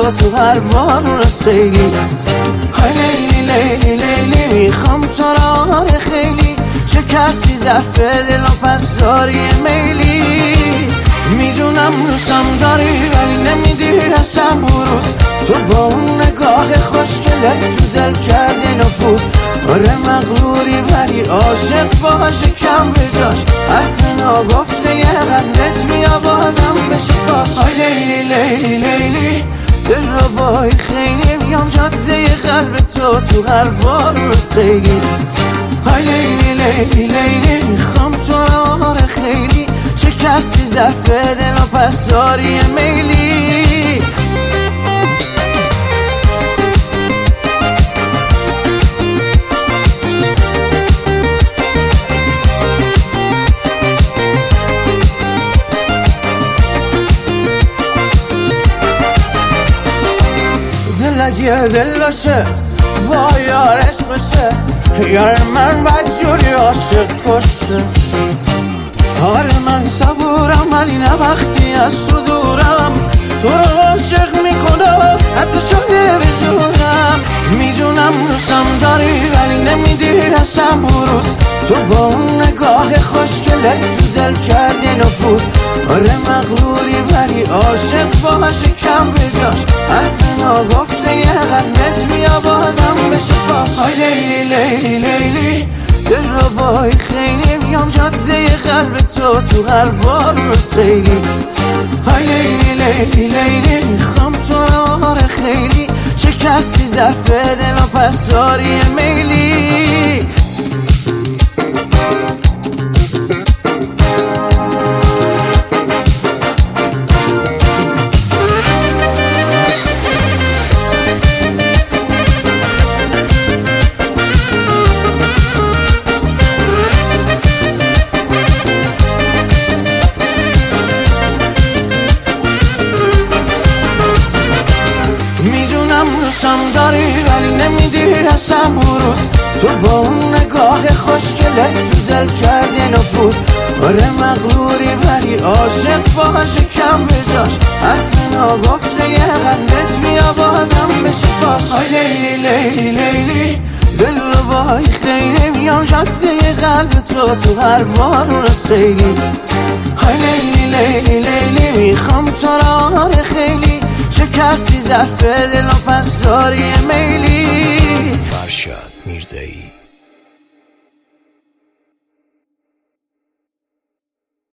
تو هر بارون سیلی. های لیلی لیلی لیلی میخوام تو را خیلی، شکستی ظرف دل و پس داری میلی. میدونم دوستم داری ولی نمیدی رسم بروز، تو با اون نگاه خوشگلت تو دل کردی نفوذ. آره مغروری ولی عاشق باشه کم به جاش، حرف ناگفته یه قلبت بیا بازم بشه باش. های لیلی لیلی لیلی دل رو بای خیلی، میام جاده قلب تو هر بار رو سیلی. های لیلی لیلی لیلی میخوام تو را خیلی، شکستی ظرف دل و پس داری میلی. دل اگه دل باشه با یارش باشه، یار من بدجوری عاشق کشه. آره من صبورم ولی نه وقتی از تو دورم، تو رو عاشق میکنم حتی شده بزورم. میدونم دوستم داری ولی نمیدی رسم بروز، تو با اون نگاه خوشگلت تو دل کردی نفوذ. آره مغروری ولی عاشق باشه کم به جاش، حرف ناگفته یه قلبت بیا بازم بشه باش. های لیلی لیلی لیلی دل رو بای خیلی، میام جاده قلب تو هر بار رو سیلی. های لیلی لیلی لیلی میخوام تو را خیلی، شکستی ظرف دل و پس داری میلی. دوستم داری ولی نمیدی رسم بروز، تو با اون نگاه خوشگلت تو دل کردی نفوذ. آره مغروری ولی عاشق باشه کم به جاش، حرف ناگفته یه قلبت بیا بازم بشه باش. های لیلی لیلی لیلی دل رو بای خیلی، میام جاده قلب تو هر بارون سیلی. های لیلی لیلی لیلی میخوام تو را خیلی، شکستی ظرف دل و پس داری میلی. فرشاد میرزایی.